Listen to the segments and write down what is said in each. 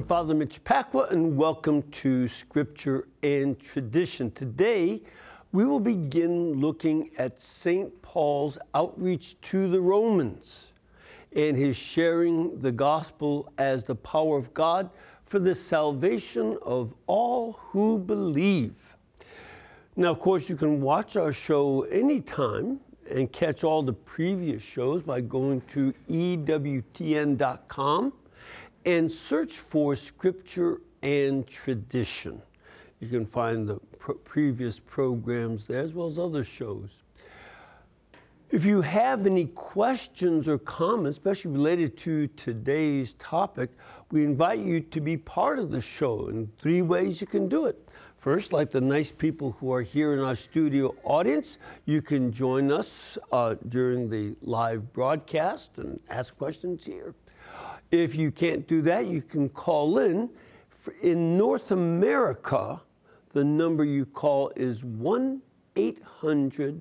I'm Father Mitch Pacwa, and welcome to Scripture and Tradition. Today, we will begin looking at St. Paul's outreach to the Romans and his sharing the gospel as the power of God for the salvation of all who believe. Now, of course, you can watch our show anytime and catch all the previous shows by going to EWTN.com and search for Scripture and Tradition. You can find the previous programs there as well as other shows. If you have any questions or comments, especially related to today's topic, we invite you to be part of the show in 3 ways you can do it. First, like the nice people who are here in our studio audience, you can join us during the live broadcast and ask questions here. If you can't do that, you can call in. In North America, the number you call is 1-800-221-9460.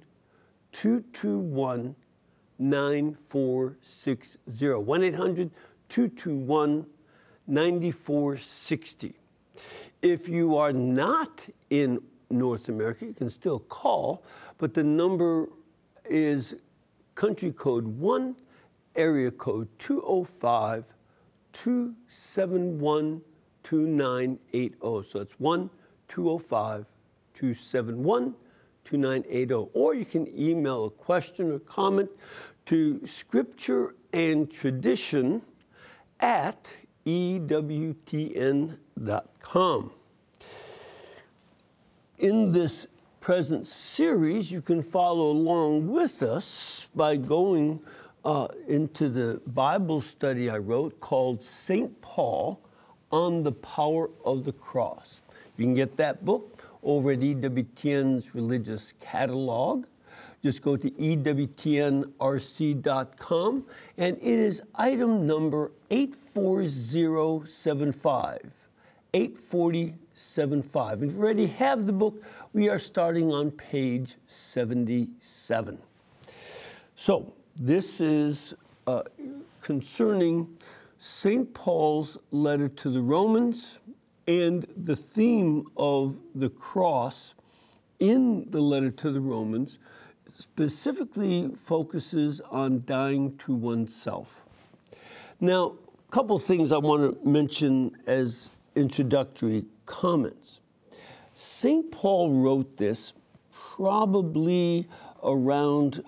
1-800-221-9460. If you are not in North America, you can still call, but the number is country code 1, area code 205-271-2980. So it's 1-205-271-2980. Or you can email a question or comment to scriptureandtradition@ewtn.com. In this present series, you can follow along with us by going into the Bible study I wrote called St. Paul on the Power of the Cross. You can get that book over at EWTN's Religious Catalog. Just go to EWTNRC.com, and it is item number 84075. 84075. If you already have the book, we are starting on page 77. So, this is concerning St. Paul's letter to the Romans, and the theme of the cross in the letter to the Romans specifically focuses on dying to oneself. Now, a couple of things I want to mention as introductory comments. St. Paul wrote this probably around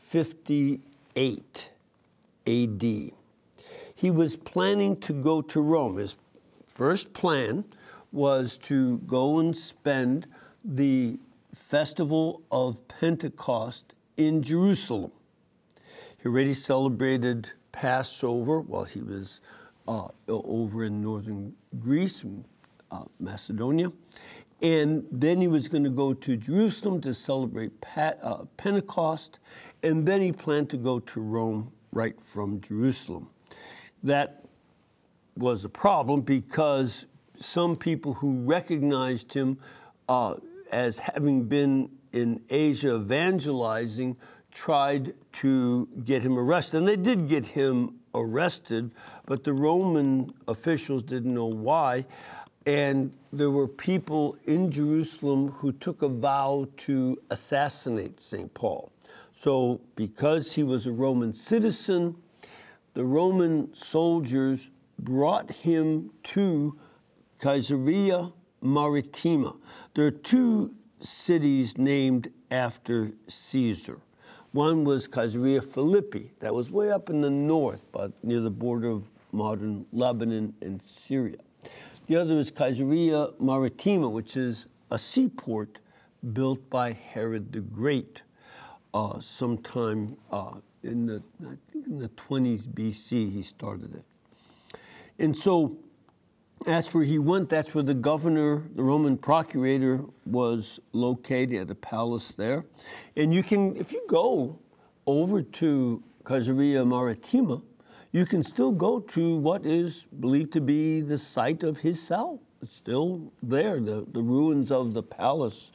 58 AD. He was planning to go to Rome. His first plan was to go and spend the festival of Pentecost in Jerusalem. He already celebrated Passover while he was over in northern Greece and Macedonia. And then he was going to go to Jerusalem to celebrate Pentecost, and then he planned to go to Rome right from Jerusalem. That was a problem because some people who recognized him as having been in Asia evangelizing tried to get him arrested. And they did get him arrested, but the Roman officials didn't know why. And there were people in Jerusalem who took a vow to assassinate St. Paul. So because he was a Roman citizen, the Roman soldiers brought him to Caesarea Maritima. There are 2 cities named after Caesar. One was Caesarea Philippi. That was way up in the north, but near the border of modern Lebanon and Syria. The other is Caesarea Maritima, which is a seaport built by Herod the Great sometime in the 20s BC. He started it. And so that's where he went. That's where the governor, the Roman procurator, was located at a palace there. And you can, if you go over to Caesarea Maritima, you can still go to what is believed to be the site of his cell. It's still there, the ruins of the palace.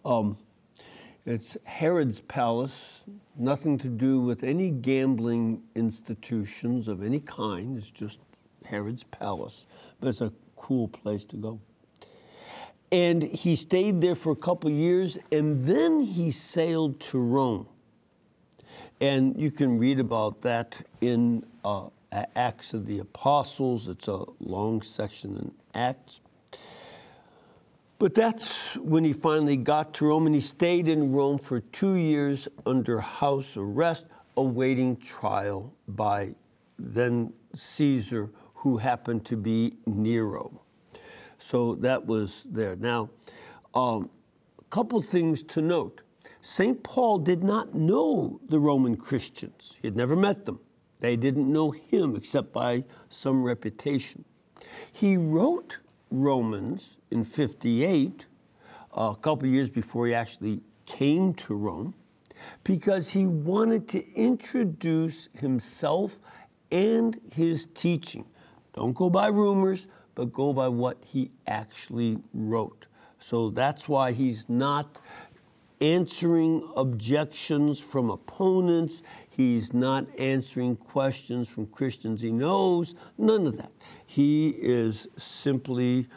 It's Herod's palace, nothing to do with any gambling institutions of any kind. It's just Herod's palace. but it's a cool place to go. And he stayed there for a couple years, and then he sailed to Rome. And you can read about that in Acts of the Apostles. It's a long section in Acts. But that's when he finally got to Rome, and he stayed in Rome for 2 years under house arrest, awaiting trial by then Caesar, who happened to be Nero. So that was there. Now, a couple things to note. St. Paul did not know the Roman Christians. He had never met them. They didn't know him except by some reputation. He wrote Romans in 58, a couple years before he actually came to Rome, because he wanted to introduce himself and his teaching. Don't go by rumors, but go by what he actually wrote. So that's why he's not answering objections from opponents. He's not answering questions from Christians he knows. None of that. He is simply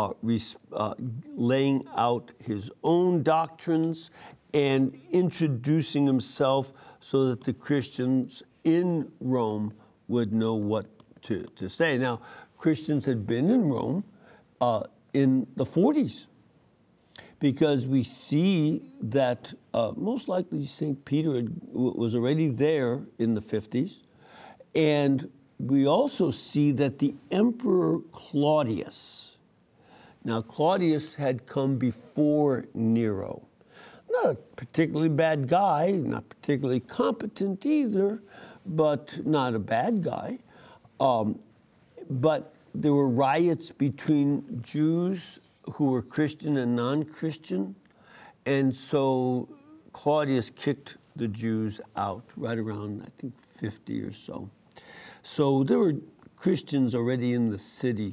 laying out his own doctrines and introducing himself so that the Christians in Rome would know what to say. Now, Christians had been in Rome in the 40s, because we see that most likely St. Peter was already there in the 50s. And we also see that the Emperor Claudius, now Claudius had come before Nero. Not a particularly bad guy, not particularly competent either, but not a bad guy. But there were riots between Jews who were Christian and non-Christian. And so Claudius kicked the Jews out right around, I think, 50 or so. So there were Christians already in the city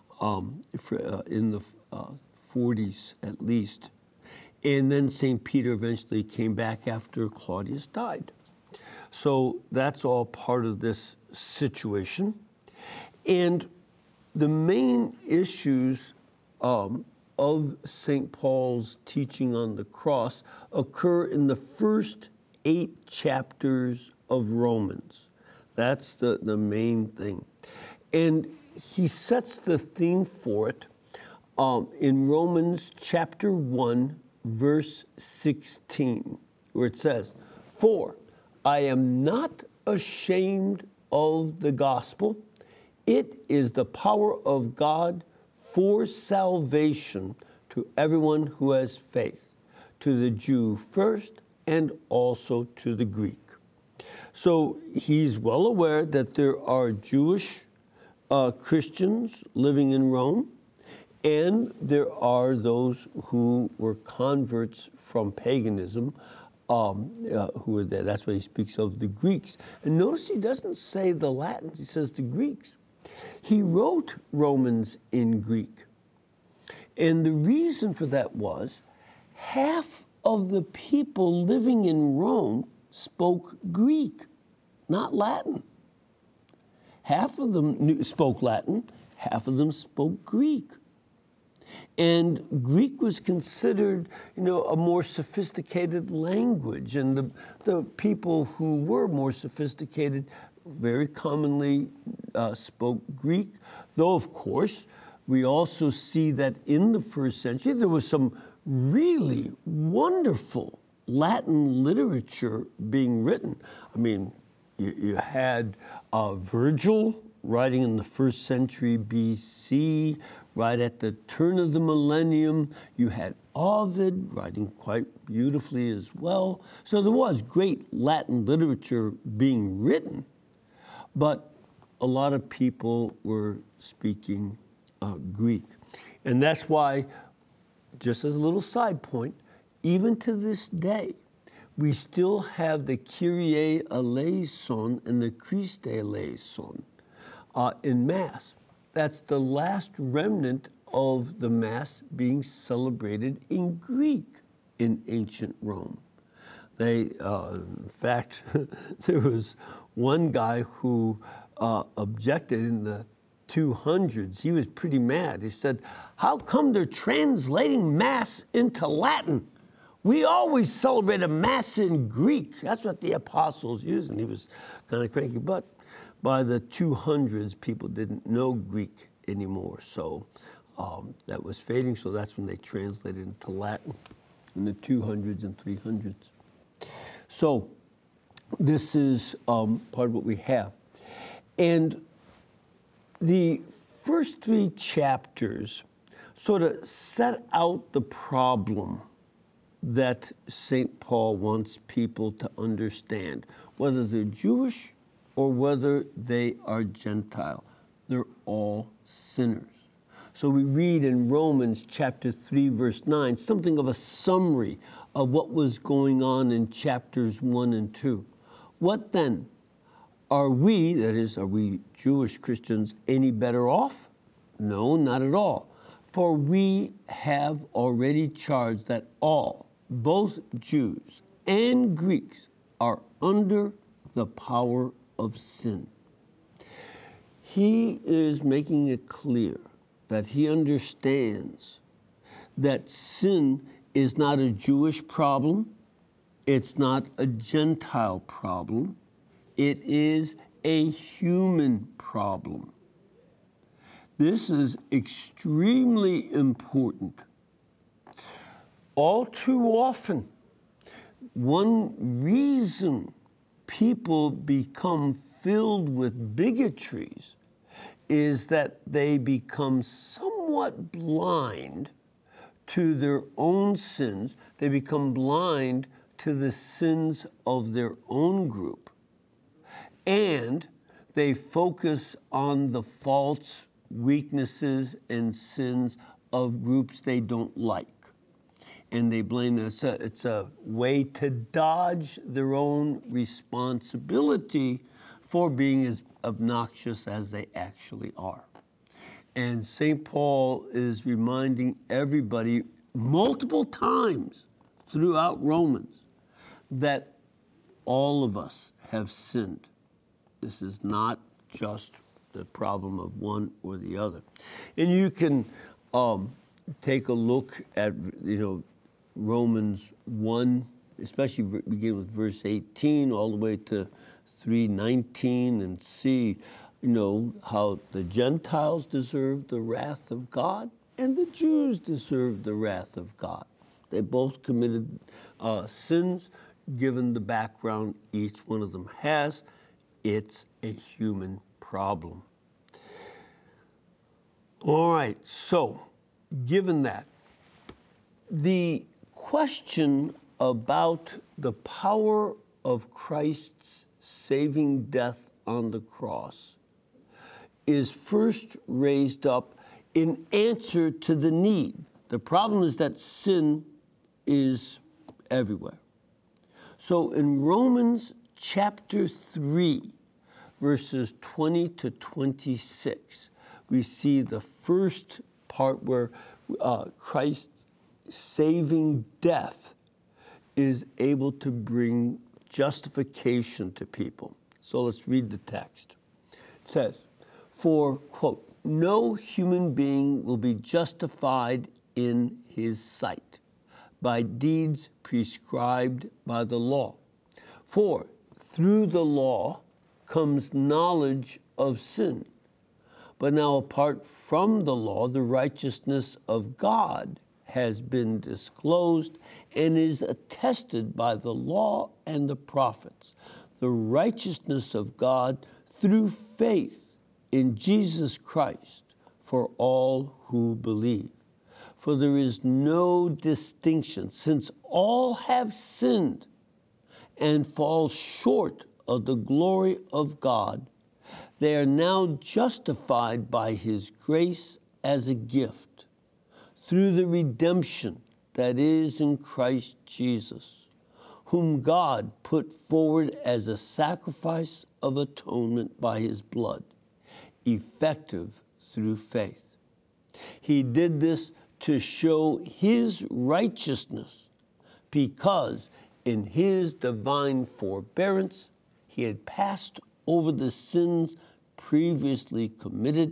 in the 40s at least. And then St. Peter eventually came back after Claudius died. So that's all part of this situation. And the main issues of St. Paul's teaching on the cross occur in the first 8 chapters of Romans. That's the main thing. And he sets the theme for it in Romans chapter 1, verse 16, where it says, "For I am not ashamed of the gospel. It is the power of God for salvation to everyone who has faith, to the Jew first and also to the Greek." So he's well aware that there are Jewish Christians living in Rome, and there are those who were converts from paganism who were there. That's why he speaks of the Greeks. And notice he doesn't say the Latins, he says the Greeks. He wrote Romans in Greek. And the reason for that was half of the people living in Rome spoke Greek, not Latin. Half of them spoke Latin, half of them spoke Greek. And Greek was considered, a more sophisticated language. And the people who were more sophisticated very commonly spoke Greek, though, of course, we also see that in the first century there was some really wonderful Latin literature being written. I mean, you had Virgil writing in the first century BC, right at the turn of the millennium. You had Ovid writing quite beautifully as well. So there was great Latin literature being written, but a lot of people were speaking Greek. And that's why, just as a little side point, even to this day, we still have the Kyrie eleison and the Christe eleison in Mass. That's the last remnant of the Mass being celebrated in Greek in ancient Rome. In fact, there was one guy who objected in the 200s, he was pretty mad. He said, how come they're translating Mass into Latin? We always celebrate a Mass in Greek. That's what the apostles used, and he was kind of cranky. But by the 200s, people didn't know Greek anymore, so that was fading, so that's when they translated into Latin in the 200s and 300s. So this is part of what we have. And the first 3 chapters sort of set out the problem that St. Paul wants people to understand, whether they're Jewish or whether they are Gentile. They're all sinners. So we read in Romans chapter 3, verse 9, something of a summary of what was going on in chapters 1 and 2. What then? Are we, that is, are we Jewish Christians, any better off? No, not at all. For we have already charged that all, both Jews and Greeks, are under the power of sin. He is making it clear that he understands that sin is not a Jewish problem, it's not a Gentile problem, it is a human problem. This is extremely important. All too often, one reason people become filled with bigotries is that they become somewhat blind to their own sins. They become blind to the sins of their own group. And they focus on the faults, weaknesses, and sins of groups they don't like. And they blame them. It's a way to dodge their own responsibility for being as obnoxious as they actually are. And St. Paul is reminding everybody multiple times throughout Romans that all of us have sinned. This is not just the problem of one or the other. And you can take a look at, Romans 1, especially begin with verse 18 all the way to 3:19, and see, how the Gentiles deserve the wrath of God and the Jews deserve the wrath of God. They both committed sins, given the background each one of them has. It's a human problem. All right, so given that, the question about the power of Christ's saving death on the cross is first raised up in answer to the need. The problem is that sin is everywhere. So in Romans chapter 3, verses 20 to 26, we see the first part where Christ's saving death is able to bring justification to people. So let's read the text. It says, for, quote, no human being will be justified in his sight by deeds prescribed by the law. For through the law comes knowledge of sin. But now apart from the law, the righteousness of God has been disclosed and is attested by the law and the prophets, the righteousness of God through faith in Jesus Christ for all who believe. For there is no distinction, since all have sinned and fall short of the glory of God. They are now justified by his grace as a gift through the redemption that is in Christ Jesus, whom God put forward as a sacrifice of atonement by his blood, effective through faith. He did this to show his righteousness, because in his divine forbearance he had passed over the sins previously committed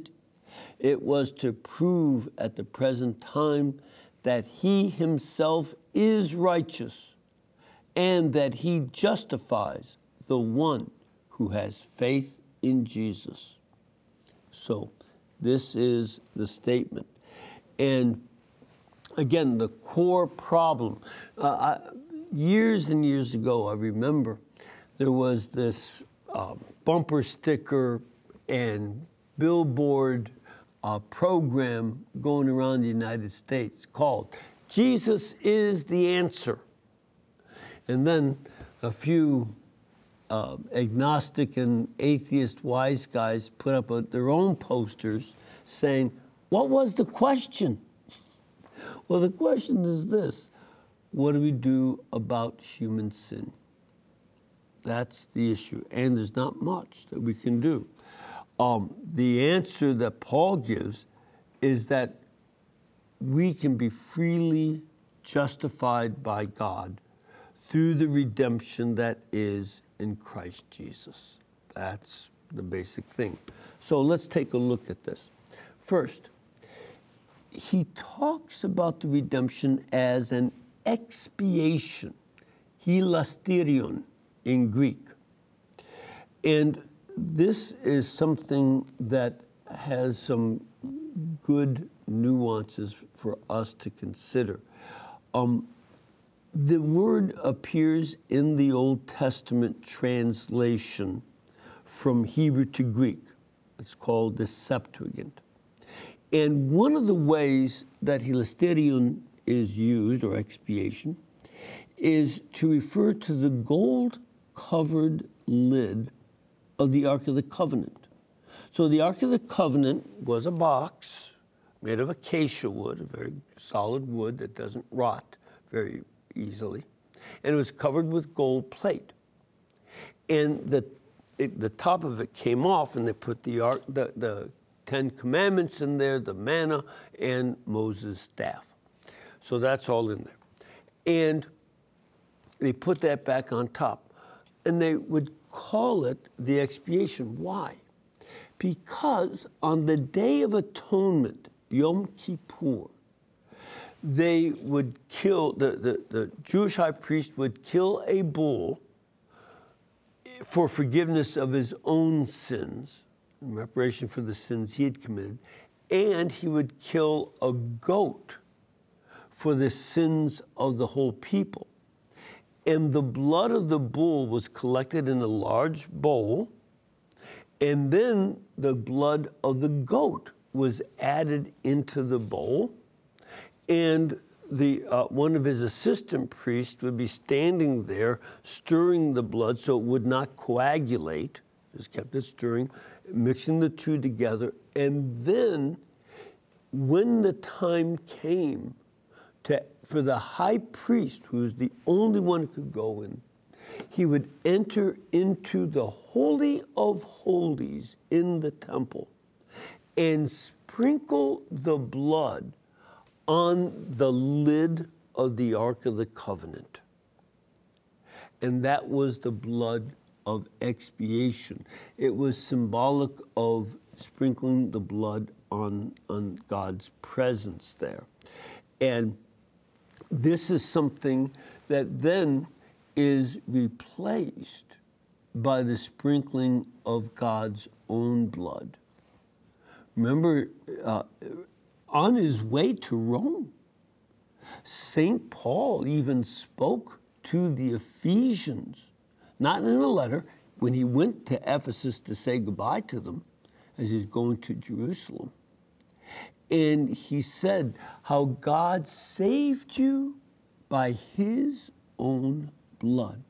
It was to prove at the present time that he himself is righteous and that he justifies the one who has faith in Jesus. So this is the statement. And again, the core problem, years and years ago, I remember there was this bumper sticker and billboard program going around the United States called Jesus is the Answer. And then a few agnostic and atheist wise guys put up their own posters saying, what was the question? Well, the question is this: what do we do about human sin? That's the issue, and there's not much that we can do. The answer that Paul gives is that we can be freely justified by God through the redemption that is in Christ Jesus. That's the basic thing. So let's take a look at this. First, he talks about the redemption as an expiation, hilasterion in Greek. And this is something that has some good nuances for us to consider. The word appears in the Old Testament translation from Hebrew to Greek. It's called the Septuagint. And one of the ways that hilasterion is used, or expiation, is to refer to the gold-covered lid of the Ark of the Covenant. So the Ark of the Covenant was a box made of acacia wood, a very solid wood that doesn't rot very easily, and it was covered with gold plate. And the top of it came off, and they put the Ten Commandments in there, the manna, and Moses' staff. So that's all in there. And they put that back on top. And they would call it the expiation. Why? Because on the Day of Atonement, Yom Kippur, they would kill, the Jewish high priest would kill a bull for forgiveness of his own sins, in reparation for the sins he had committed, and he would kill a goat for the sins of the whole people. And the blood of the bull was collected in a large bowl, and then the blood of the goat was added into the bowl, and one of his assistant priests would be standing there stirring the blood so it would not coagulate, just kept it stirring, mixing the two together. And then when the time came for the high priest, who was the only one who could go in, he would enter into the Holy of Holies in the temple and sprinkle the blood on the lid of the Ark of the Covenant. And that was the blood of expiation. It was symbolic of sprinkling the blood on God's presence there. And this is something that then is replaced by the sprinkling of God's own blood. Remember, on his way to Rome, St. Paul even spoke to the Ephesians, not in a letter, when he went to Ephesus to say goodbye to them as he was going to Jerusalem. And he said how God saved you by his own blood.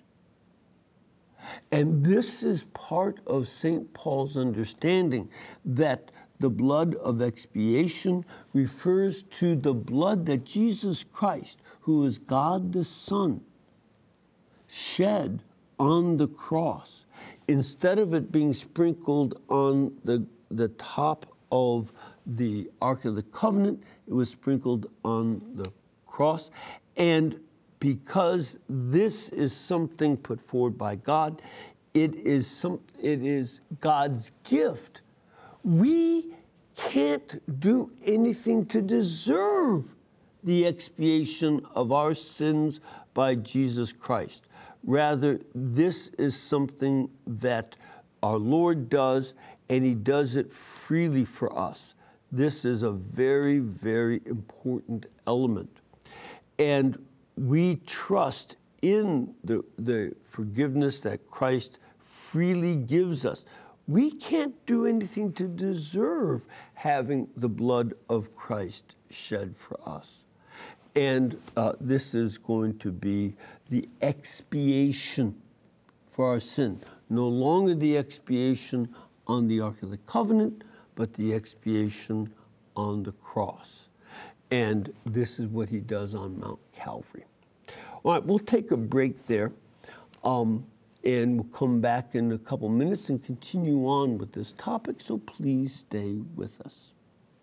And this is part of St. Paul's understanding that the blood of expiation refers to the blood that Jesus Christ, who is God the Son, shed on the cross. Instead of it being sprinkled on the top of the Ark of the Covenant, it was sprinkled on the cross. And because this is something put forward by God, it is God's gift. We can't do anything to deserve the expiation of our sins by Jesus Christ. Rather, this is something that our Lord does, and he does it freely for us. This is a very, very important element. And we trust in the forgiveness that Christ freely gives us. We can't do anything to deserve having the blood of Christ shed for us. And this is going to be the expiation for our sin. No longer the expiation on the Ark of the Covenant, but the expiation on the cross. And this is what he does on Mount Calvary. All right, we'll take a break there, and we'll come back in a couple minutes and continue on with this topic, so please stay with us.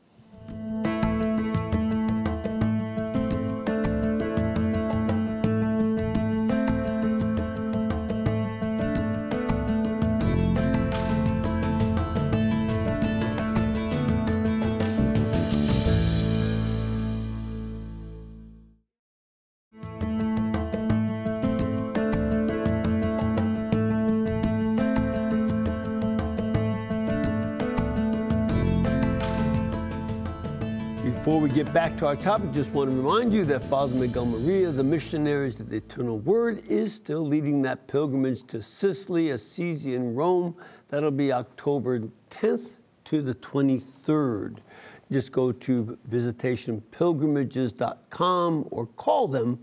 Before we get back to our topic, just want to remind you that Father Miguel Maria, the missionaries of the Eternal Word, is still leading that pilgrimage to Sicily, Assisi, and Rome. That'll be October 10th to the 23rd. Just go to visitationpilgrimages.com or call them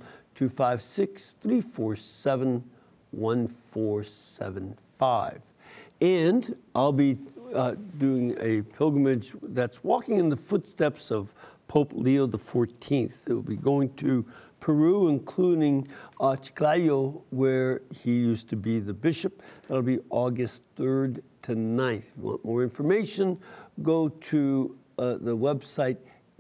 256-347-1475. And I'll be doing a pilgrimage that's walking in the footsteps of Pope Leo XIV. It will be going to Peru, including Chiclayo, where he used to be the bishop. That'll be August 3rd to 9th. If you want more information, go to the website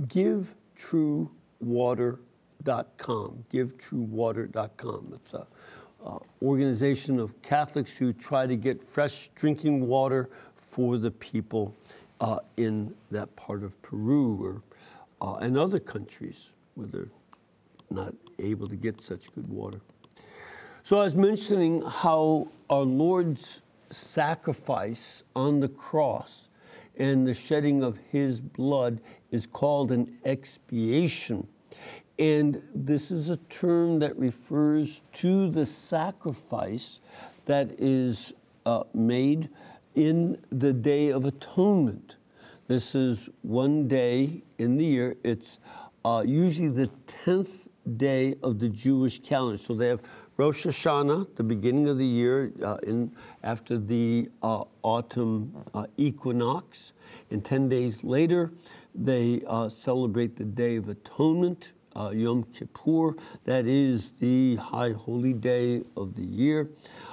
givetruewater.com. givetruewater.com. It's a organization of Catholics who try to get fresh drinking water for the people in that part of Peru or and other countries where they're not able to get such good water. So I was mentioning how our Lord's sacrifice on the cross and the shedding of his blood is called an expiation. And this is a term that refers to the sacrifice that is made in the Day of Atonement. This is one day in the year. It's usually the 10th day of the Jewish calendar. So they have Rosh Hashanah, the beginning of the year, after the autumn equinox. And 10 days later, they celebrate the Day of Atonement, Yom Kippur. That is the high holy day of the year.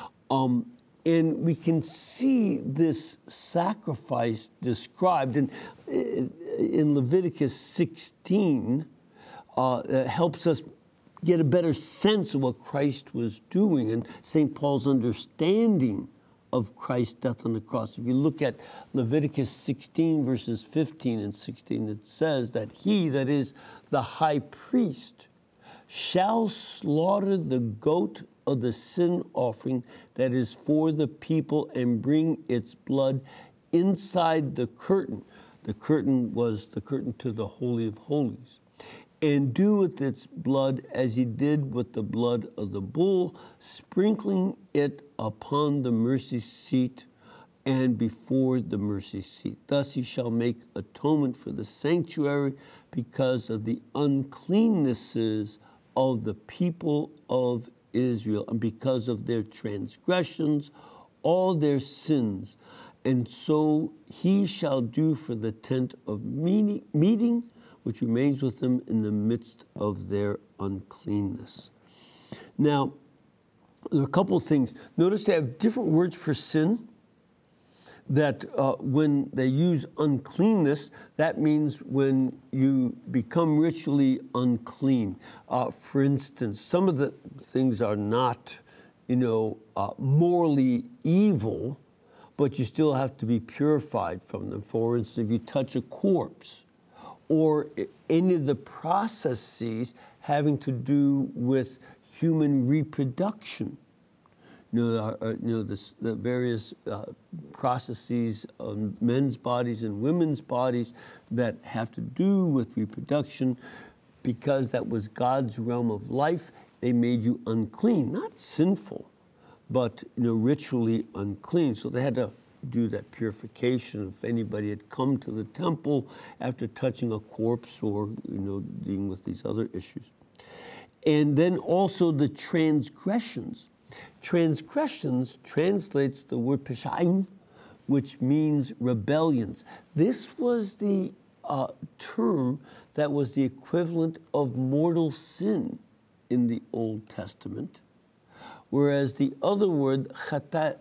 And we can see this sacrifice described in Leviticus 16. Helps us get a better sense of what Christ was doing and St. Paul's understanding of Christ's death on the cross. If you look at Leviticus 16, verses 15 and 16, it says that he, that is the high priest, shall slaughter the goat of the sin offering that is for the people and bring its blood inside the curtain. The curtain was the curtain to the Holy of Holies. And do with its blood as he did with the blood of the bull, sprinkling it upon the mercy seat and before the mercy seat. Thus he shall make atonement for the sanctuary because of the uncleannesses of the people of Israel and because of their transgressions, all their sins. And so he shall do for the tent of meeting, which remains with them in the midst of their uncleanness. Now, there are a couple of things. Notice they have different words for sin. That when they use uncleanness, that means when you become ritually unclean. For instance, some of the things are not, morally evil, but you still have to be purified from them. For instance, if you touch a corpse or any of the processes having to do with human reproduction, the various processes of men's bodies and women's bodies that have to do with reproduction, because that was God's realm of life, they made you unclean, not sinful, but ritually unclean. So they had to do that purification if anybody had come to the temple after touching a corpse or dealing with these other issues. And then also the transgressions. Transgressions translates the word peshaim, which means rebellions. This was the term that was the equivalent of mortal sin in the Old Testament, whereas the other word, chatat,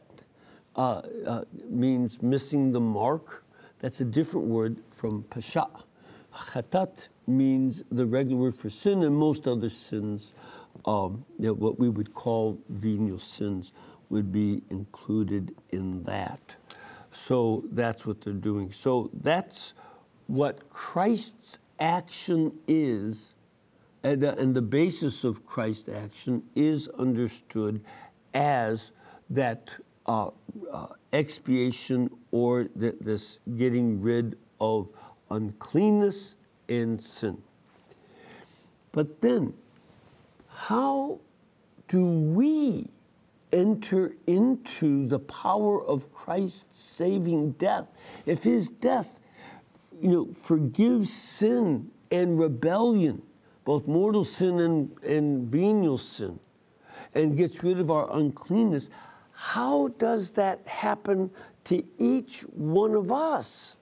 means missing the mark. That's a different word from pesha. Chatat means the regular word for sin, and most other sins, what we would call venial sins, would be included in that. So that's what they're doing. So that's what Christ's action is, and the basis of Christ's action is understood as that expiation, or this getting rid of uncleanness and sin. But then, how do we enter into the power of Christ's saving death? If his death, forgives sin and rebellion, both mortal sin and venial sin, and gets rid of our uncleanness, how does that happen to each one of us?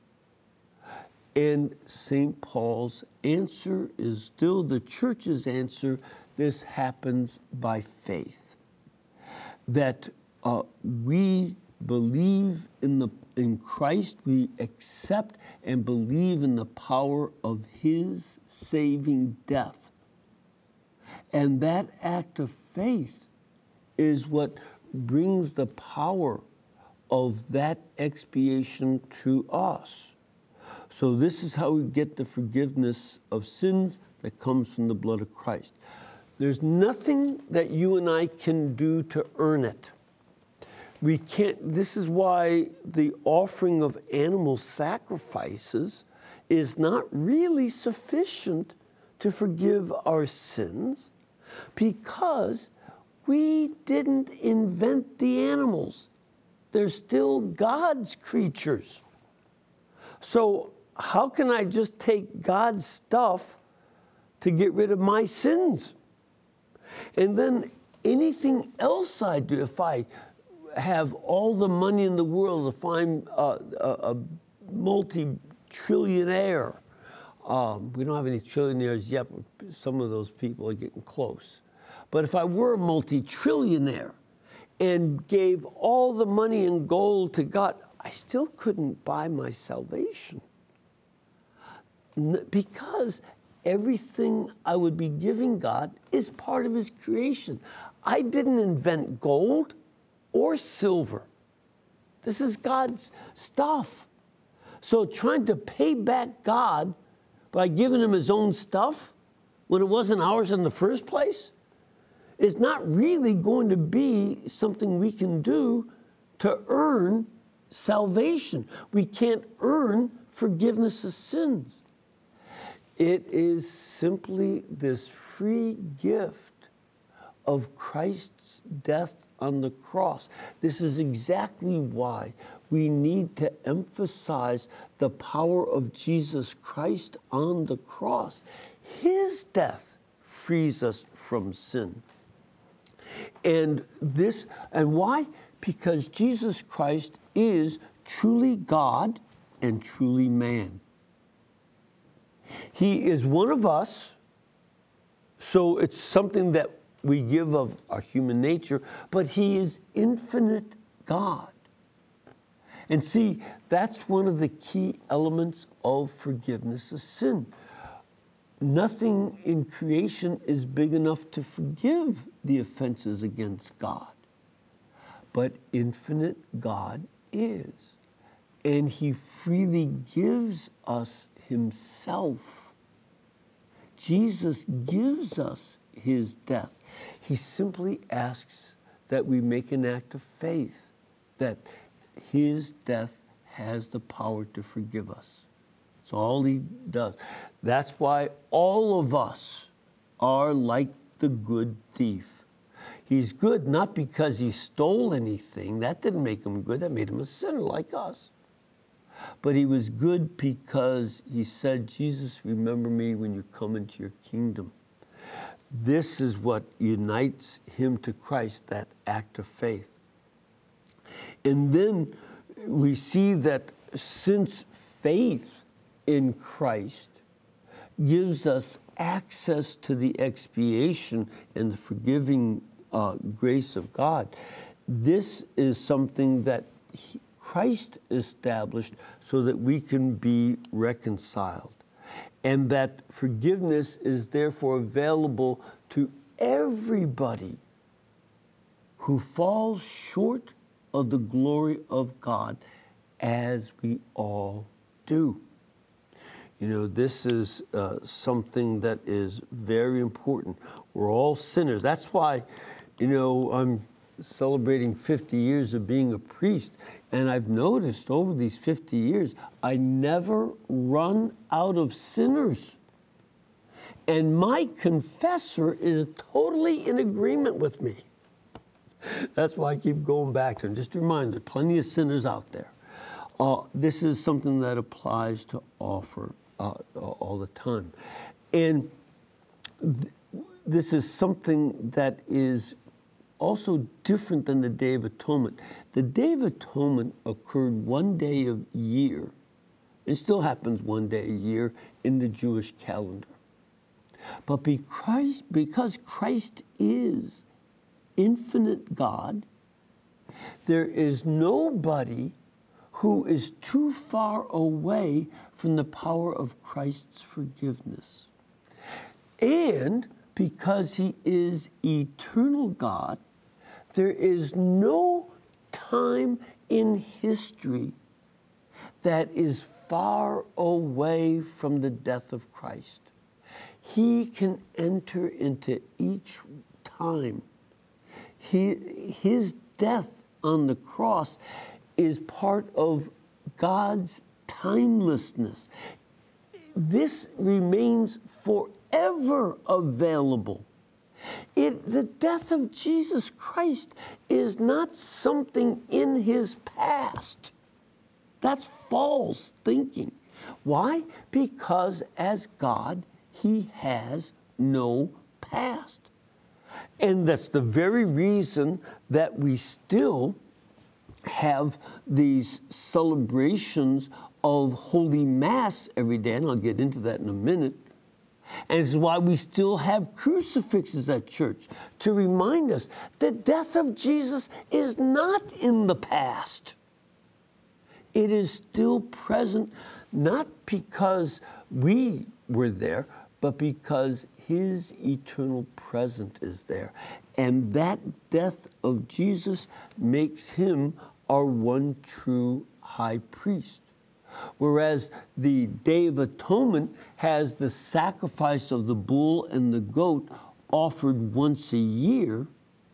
And St. Paul's answer is still the church's answer. This happens by faith. That we believe in Christ, we accept and believe in the power of his saving death. And that act of faith is what brings the power of that expiation to us. So this is how we get the forgiveness of sins that comes from the blood of Christ. There's nothing that you and I can do to earn it. We can't. This is why the offering of animal sacrifices is not really sufficient to forgive our sins, because we didn't invent the animals. They're still God's creatures. So how can I just take God's stuff to get rid of my sins? And then anything else I do, if I have all the money in the world, if I'm a multi-trillionaire, we don't have any trillionaires yet, but some of those people are getting close. But if I were a multi-trillionaire and gave all the money in gold to God, I still couldn't buy my salvation, because everything I would be giving God is part of his creation. I didn't invent gold or silver. This is God's stuff. So trying to pay back God by giving him his own stuff when it wasn't ours in the first place is not really going to be something we can do to earn salvation. We can't earn forgiveness of sins. It is simply this free gift of Christ's death on the cross. This is exactly why we need to emphasize the power of Jesus Christ on the cross. His death frees us from sin. And why? Because Jesus Christ is truly God and truly man. He is one of us, so it's something that we give of our human nature, but he is infinite God. And see, that's one of the key elements of forgiveness of sin. Nothing in creation is big enough to forgive the offenses against God. But infinite God is. And he freely gives us himself. Jesus gives us his death. He simply asks that we make an act of faith that his death has the power to forgive us. That's all he does. That's why all of us are like the good thief. He's good not because he stole anything. That didn't make him good. That made him a sinner like us. But he was good because he said, Jesus, remember me when you come into your kingdom. This is what unites him to Christ, that act of faith. And then we see that since faith in Christ gives us access to the expiation and the forgiving grace of God, this is something that Christ established so that we can be reconciled. And that forgiveness is therefore available to everybody who falls short of the glory of God, as we all do. You know, this is something that is very important. We're all sinners. That's why, you know, I'm celebrating 50 years of being a priest, and I've noticed over these 50 years, I never run out of sinners. And my confessor is totally in agreement with me. That's why I keep going back to him. Just a reminder, plenty of sinners out there. This is something that applies to offer all the time. And this is something that is also different than the Day of Atonement. The Day of Atonement occurred one day a year. It still happens one day a year in the Jewish calendar. But because Christ is infinite God, there is nobody who is too far away from the power of Christ's forgiveness. And because he is eternal God, there is no time in history that is far away from the death of Christ. He can enter into each time. His death on the cross is part of God's timelessness. This remains forever available. The death of Jesus Christ is not something in his past. That's false thinking. Why? Because as God, he has no past. And that's the very reason that we still have these celebrations of Holy Mass every day, and I'll get into that in a minute. And this is why we still have crucifixes at church, to remind us the death of Jesus is not in the past. It is still present, not because we were there, but because his eternal presence is there. And that death of Jesus makes him our one true high priest. Whereas the Day of Atonement has the sacrifice of the bull and the goat offered once a year,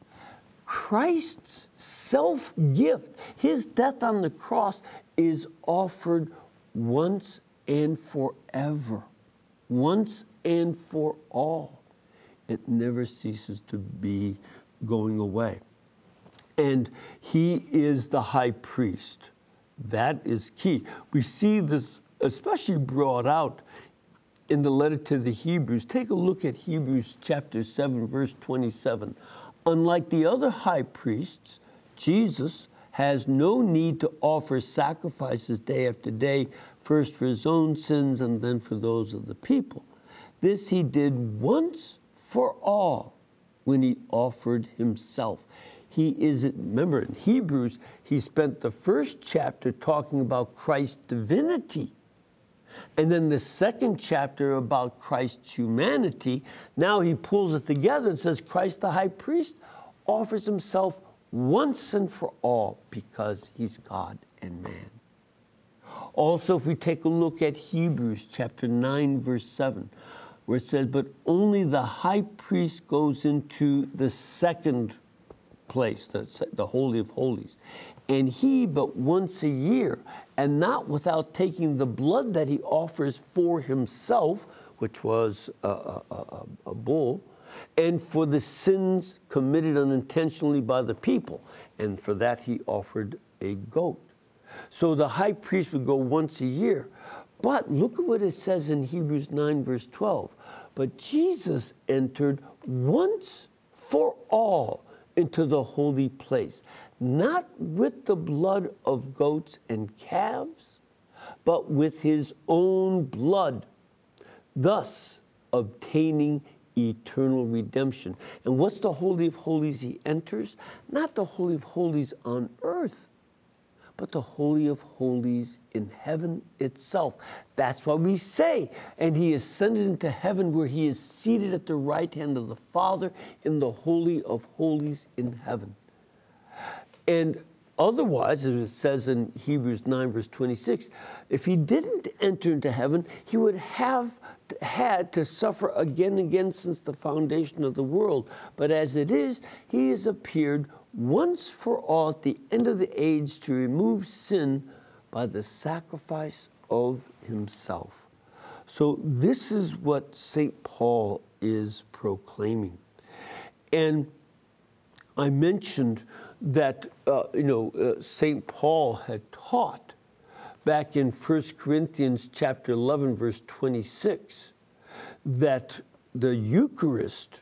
Christ's self-gift, his death on the cross, is offered once and forever, once and for all. It never ceases to be going away. And he is the high priest. That is key. We see this especially brought out in the letter to the Hebrews. Take a look at Hebrews chapter 7, verse 27. Unlike the other high priests, Jesus has no need to offer sacrifices day after day, first for his own sins and then for those of the people. This he did once for all when he offered himself. He is, remember in Hebrews, he spent the first chapter talking about Christ's divinity. And then the second chapter about Christ's humanity. Now he pulls it together and says Christ the high priest offers himself once and for all because he's God and man. Also, if we take a look at Hebrews chapter 9, verse 7, where it says, but only the high priest goes into the second place, the Holy of Holies, and he but once a year, and not without taking the blood that he offers for himself, which was a bull, and for the sins committed unintentionally by the people. And for that he offered a goat. So the high priest would go once a year. But look at what it says in Hebrews 9, verse 12. But Jesus entered once for all into the holy place, not with the blood of goats and calves, but with his own blood, thus obtaining eternal redemption. And what's the Holy of Holies he enters? Not the Holy of Holies on earth, but the Holy of Holies in heaven itself. That's why we say, and he ascended into heaven where he is seated at the right hand of the Father in the Holy of Holies in heaven. And otherwise, as it says in Hebrews 9, verse 26, if he didn't enter into heaven, he would have had to suffer again and again since the foundation of the world. But as it is, he has appeared once for all at the end of the age to remove sin by the sacrifice of himself. So this is what St. Paul is proclaiming. And I mentioned that, St. Paul had taught back in 1 Corinthians chapter 11, verse 26, that the Eucharist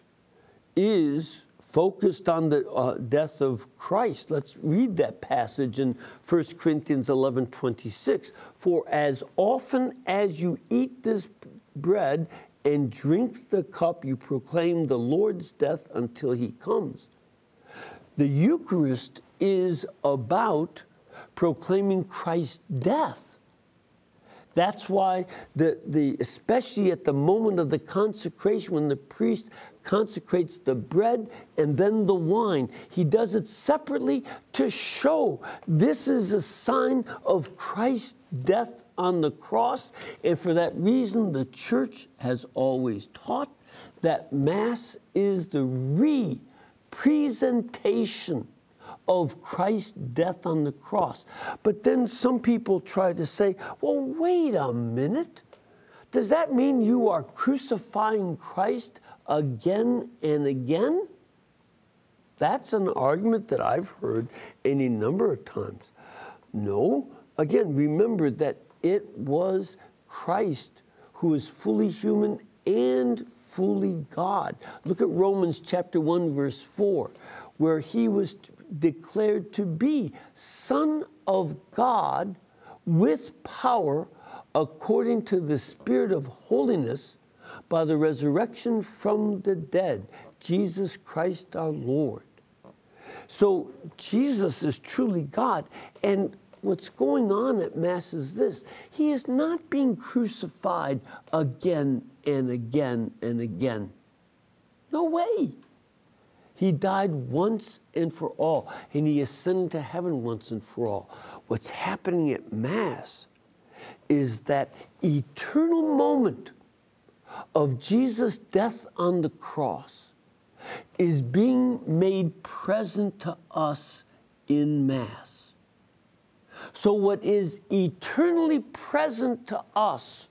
is focused on the death of Christ. Let's read that passage in 1 Corinthians 11, 26. For as often as you eat this bread and drink the cup, you proclaim the Lord's death until he comes. The Eucharist is about proclaiming Christ's death. That's why especially at the moment of the consecration, when the priest consecrates the bread and then the wine, he does it separately to show this is a sign of Christ's death on the cross. And for that reason, the Church has always taught that Mass is the representation of Christ's death on the cross. But then some people try to say, well, wait a minute. Does that mean you are crucifying Christ again and again? That's an argument that I've heard any number of times. No. Again, remember that it was Christ who is fully human and fully God. Look at Romans chapter 1, verse 4, where he was declared to be Son of God with power according to the Spirit of holiness by the resurrection from the dead, Jesus Christ our Lord. So Jesus is truly God. And what's going on at Mass is this: he is not being crucified again and again and again. No way. He died once and for all, and he ascended to heaven once and for all. What's happening at Mass is that eternal moment of Jesus' death on the cross is being made present to us in Mass. So what is eternally present to us,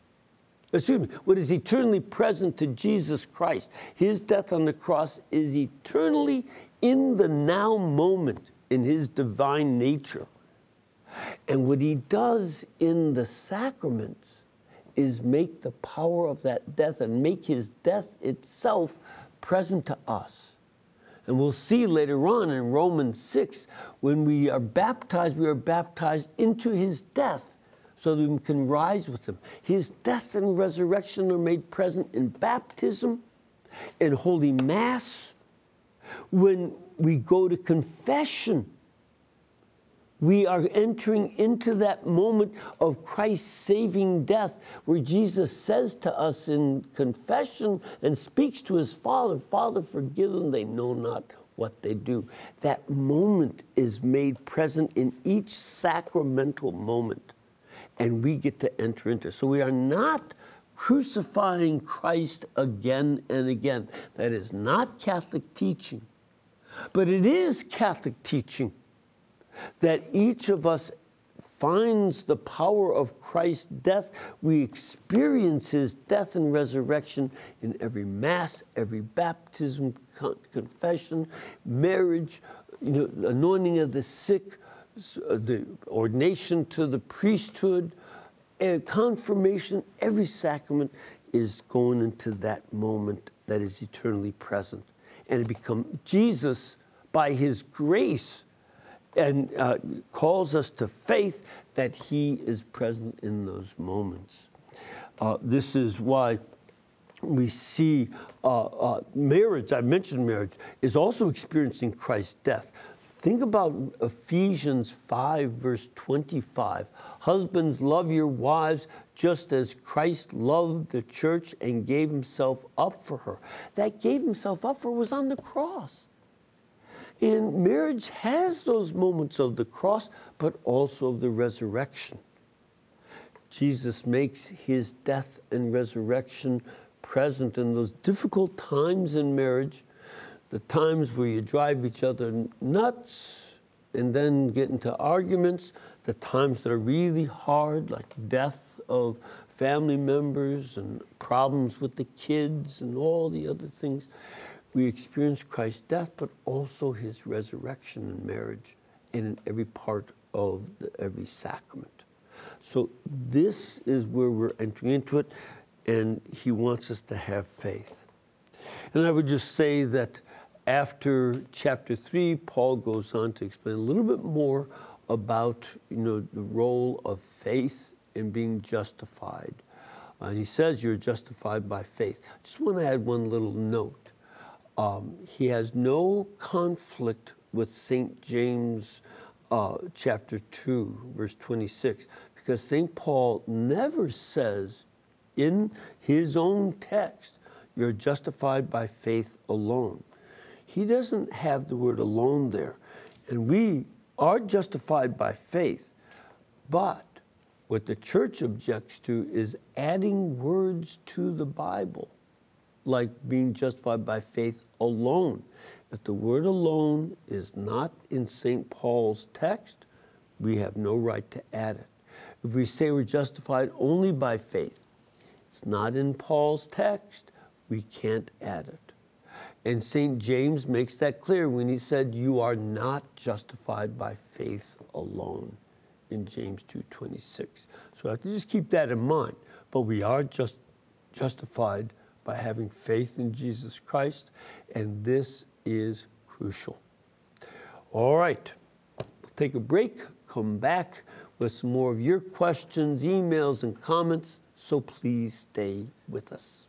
what is eternally present to Jesus Christ, his death on the cross, is eternally in the now moment in his divine nature. And what he does in the sacraments is make the power of that death and make his death itself present to us. And we'll see later on in Romans 6, when we are baptized into his death, so that we can rise with him. His death and resurrection are made present in baptism, in Holy Mass. When we go to confession, we are entering into that moment of Christ's saving death, where Jesus says to us in confession and speaks to his Father, Father, forgive them, they know not what they do. That moment is made present in each sacramental moment, and we get to enter into. So we are not crucifying Christ again and again. That is not Catholic teaching, but it is Catholic teaching that each of us finds the power of Christ's death. We experience his death and resurrection in every Mass, every baptism, confession, marriage, anointing of the sick, the ordination to the priesthood, confirmation. Every sacrament is going into that moment that is eternally present. And it becomes Jesus, by his grace, and calls us to faith that he is present in those moments. This is why we see marriage, I mentioned marriage, is also experiencing Christ's death. Think about Ephesians 5, verse 25. Husbands, love your wives just as Christ loved the church and gave himself up for her. That gave himself up for was on the cross. And marriage has those moments of the cross, but also of the resurrection. Jesus makes his death and resurrection present in those difficult times in marriage, the times where you drive each other nuts and then get into arguments, the times that are really hard, like death of family members and problems with the kids and all the other things. We experience Christ's death, but also his resurrection in marriage and in every part of every sacrament. So this is where we're entering into it, and he wants us to have faith. And I would just say that after chapter 3, Paul goes on to explain a little bit more about the role of faith in being justified. And he says you're justified by faith. I just want to add one little note. He has no conflict with St. James chapter 2, verse 26, because St. Paul never says in his own text, you're justified by faith alone. He doesn't have the word alone there. And we are justified by faith, but what the church objects to is adding words to the Bible, like being justified by faith alone. If the word alone is not in St. Paul's text, we have no right to add it. If we say we're justified only by faith, it's not in Paul's text, we can't add it. And St. James makes that clear when he said, you are not justified by faith alone, in James 2:26. So I have to just keep that in mind. But we are just justified by having faith in Jesus Christ, and this is crucial. All right, we'll take a break, come back with some more of your questions, emails, and comments, so please stay with us.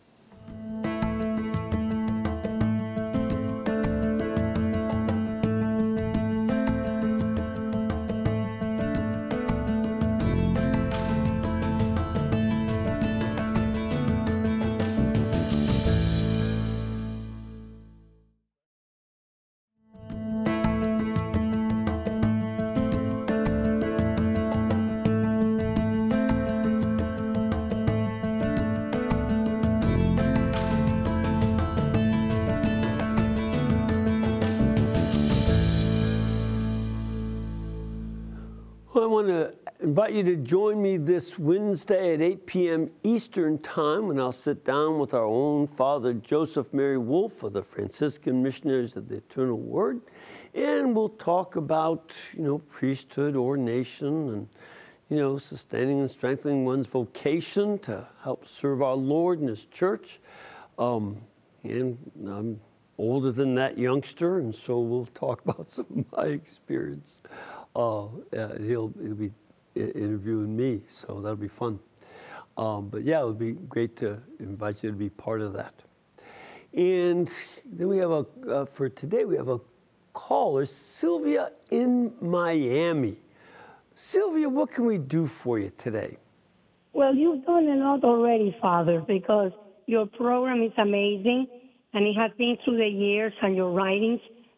I want to invite you to join me this Wednesday at 8 p.m. Eastern Time when I'll sit down with our own Father Joseph Mary Wolfe of the Franciscan Missionaries of the Eternal Word, and we'll talk about, priesthood, ordination, and, sustaining and strengthening one's vocation to help serve our Lord and his church. And I'm older than that youngster, and so we'll talk about some of my experience. He'll be interviewing me, so that'll be fun. But yeah, it would be great to invite you to be part of that. And then we have for today, we have a caller, Sylvia in Miami. Sylvia, what can we do for you today? Well, you've done a lot already, Father, because your program is amazing, and it has been through the years, and your writings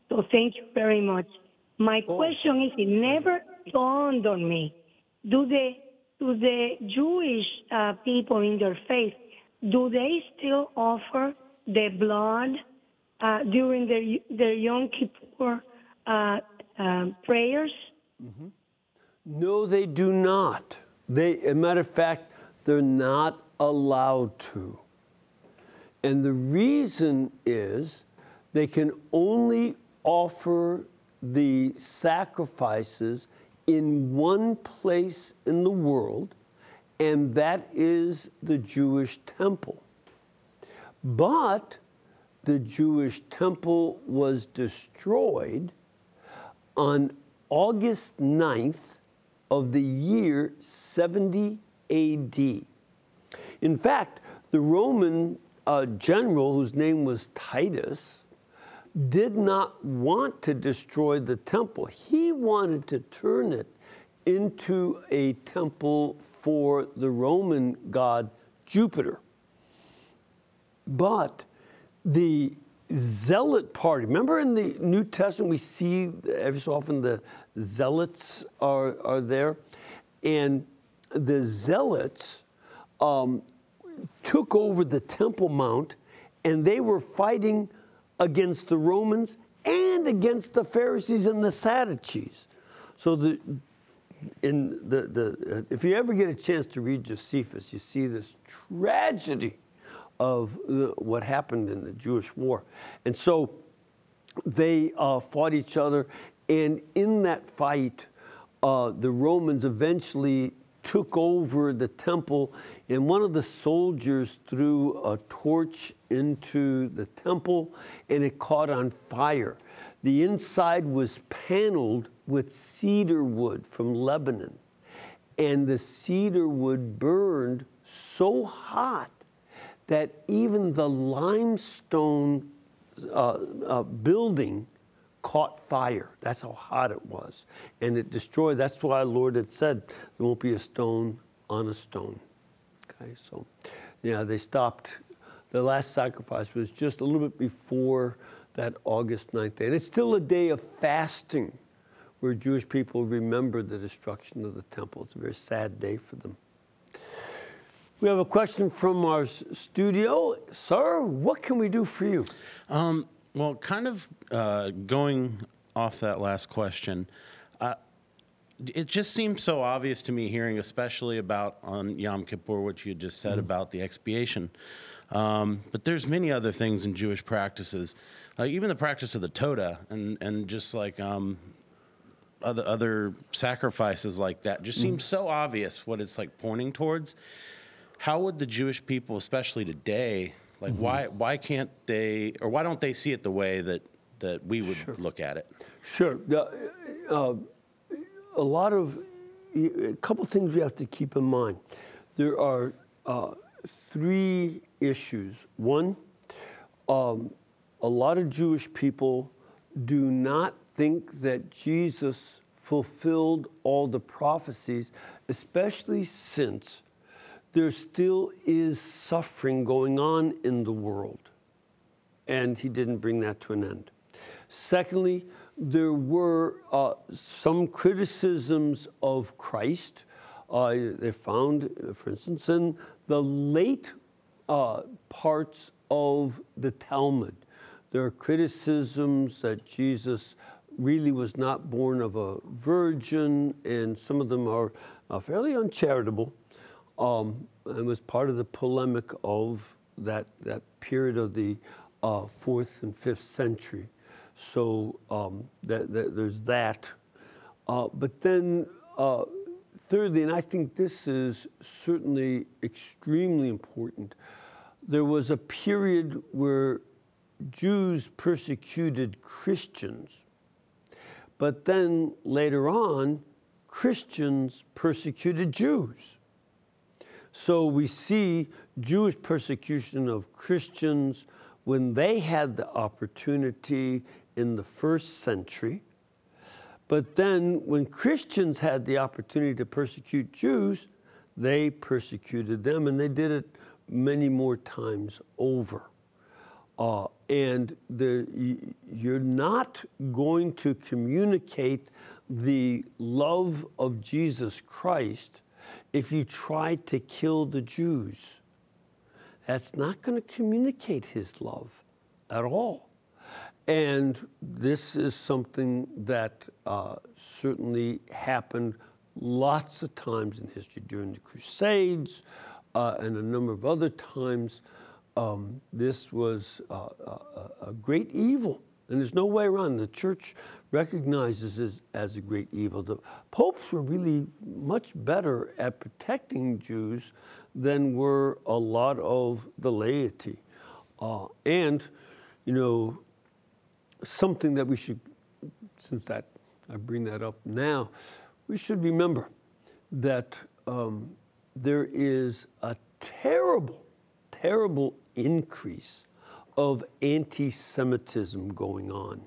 So thank you very much. My question is, it never dawned on me. Do the Jewish people in their faith, do they still offer the blood during their Yom Kippur prayers? No, they do not. As a matter of fact, they're not allowed to. And the reason is they can only offer the sacrifices in one place in the world, and that is the Jewish temple. But the Jewish temple was destroyed on August 9th of the year 70 AD. In fact, the Roman general, whose name was Titus, did not want to destroy the temple. He wanted to turn it into a temple for the Roman god Jupiter. But the Zealot party, remember in the New Testament we see every so often the Zealots are there? And the Zealots took over the Temple Mount, and they were fighting against the Romans and against the Pharisees and the Sadducees. So if you ever get a chance to read Josephus, you see this tragedy of what happened in the Jewish war. And so they fought each other, and in that fight, the Romans eventually took over the temple, and one of the soldiers threw a torch into the temple, and it caught on fire. The inside was paneled with cedar wood from Lebanon, and the cedar wood burned so hot that even the limestone building caught fire. That's how hot it was. And it destroyed. That's why the Lord had said, there won't be a stone on a stone. Okay, so, yeah, they stopped. The last sacrifice was just a little bit before that August 9th day. And it's still a day of fasting where Jewish people remember the destruction of the temple. It's a very sad day for them. We have a question from our studio. Sir, what can we do for you? Well, kind of going off that last question, it just seems so obvious to me hearing, especially about on Yom Kippur, what you just said about the expiation. But there's many other things in Jewish practices, like even the practice of the Todah and just like other sacrifices like that. Just seems so obvious what it's like pointing towards. How would the Jewish people, especially today, like why can't they, or why don't they see it the way that we would look at it? Sure. A couple things we have to keep in mind. There are three issues. One, a lot of Jewish people do not think that Jesus fulfilled all the prophecies, especially since there still is suffering going on in the world, and he didn't bring that to an end. Secondly, there were some criticisms of Christ. They found, for instance, in the late parts of the Talmud, there are criticisms that Jesus really was not born of a virgin, and some of them are fairly uncharitable. It was part of the polemic of that period of the 4th and 5th century. So there's that. But then thirdly, and I think this is certainly extremely important, there was a period where Jews persecuted Christians, but then later on, Christians persecuted Jews. So we see Jewish persecution of Christians when they had the opportunity in the 1st century. But then when Christians had the opportunity to persecute Jews, they persecuted them, and they did it many more times over. And you're not going to communicate the love of Jesus Christ if you try to kill the Jews. That's not going to communicate his love at all. And this is something that certainly happened lots of times in history during the Crusades and a number of other times. This was a great evil, and there's no way around it. The church recognizes this as a great evil. The popes were really much better at protecting Jews than were a lot of the laity. And, you know, something that we should, since I bring that up now, we should remember that there is a terrible increase of anti-Semitism going on.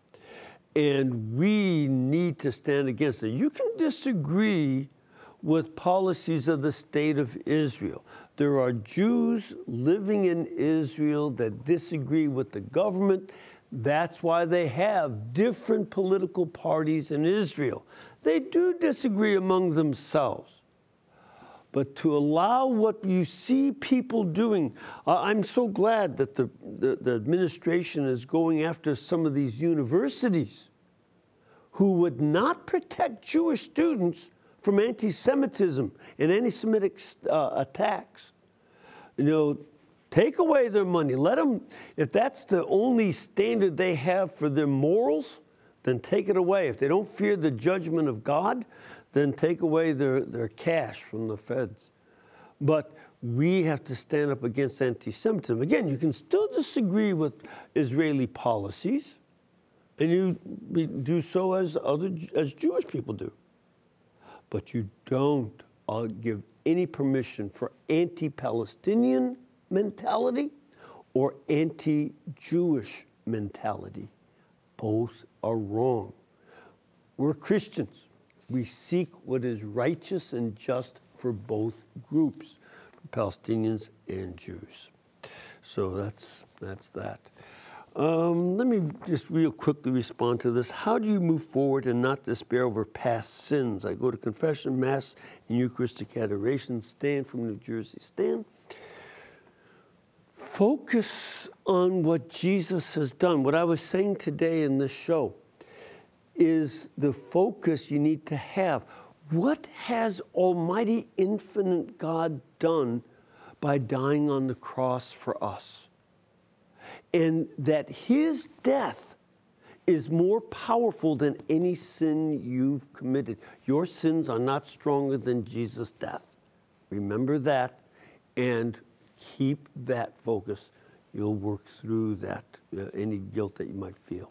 And we need to stand against it. You can disagree with policies of the state of Israel. There are Jews living in Israel that disagree with the government. That's why they have different political parties in Israel. They do disagree among themselves. But to allow what you see people doing, I'm so glad that the administration is going after some of these universities who would not protect Jewish students from anti-Semitism and anti-Semitic attacks. You know, take away their money. Let them, if that's the only standard they have for their morals, then take it away. If they don't fear the judgment of God, then take away their cash from the feds. But we have to stand up against anti-Semitism. Again, you can still disagree with Israeli policies, and you do so as Jewish people do. But you don't give any permission for anti-Palestinian mentality or anti-Jewish mentality. Both are wrong. We're Christians. We seek what is righteous and just for both groups, for Palestinians and Jews. So that's that. Let me just real quickly respond to this. How do you move forward and not despair over past sins? I go to confession, Mass, and Eucharistic adoration. Stan from New Jersey. Stan, focus on what Jesus has done. What I was saying today in this show is the focus you need to have. What has Almighty Infinite God done by dying on the cross for us? And that his death is more powerful than any sin you've committed. Your sins are not stronger than Jesus' death. Remember that and keep that focus. You'll work through that, any guilt that you might feel.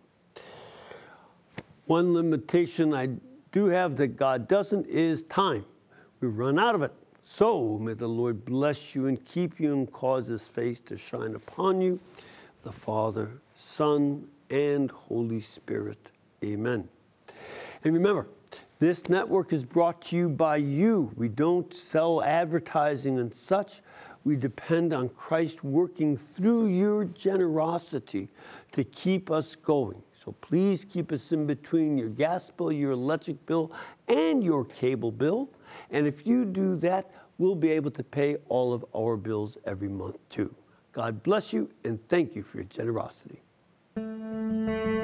One limitation I do have that God doesn't is time. We run out of it. So may the Lord bless you and keep you and cause his face to shine upon you, the Father, Son, and Holy Spirit. Amen. And remember, this network is brought to you by you. We don't sell advertising and such. We depend on Christ working through your generosity to keep us going. So please keep us in between your gas bill, your electric bill, and your cable bill. And if you do that, we'll be able to pay all of our bills every month too. God bless you, and thank you for your generosity.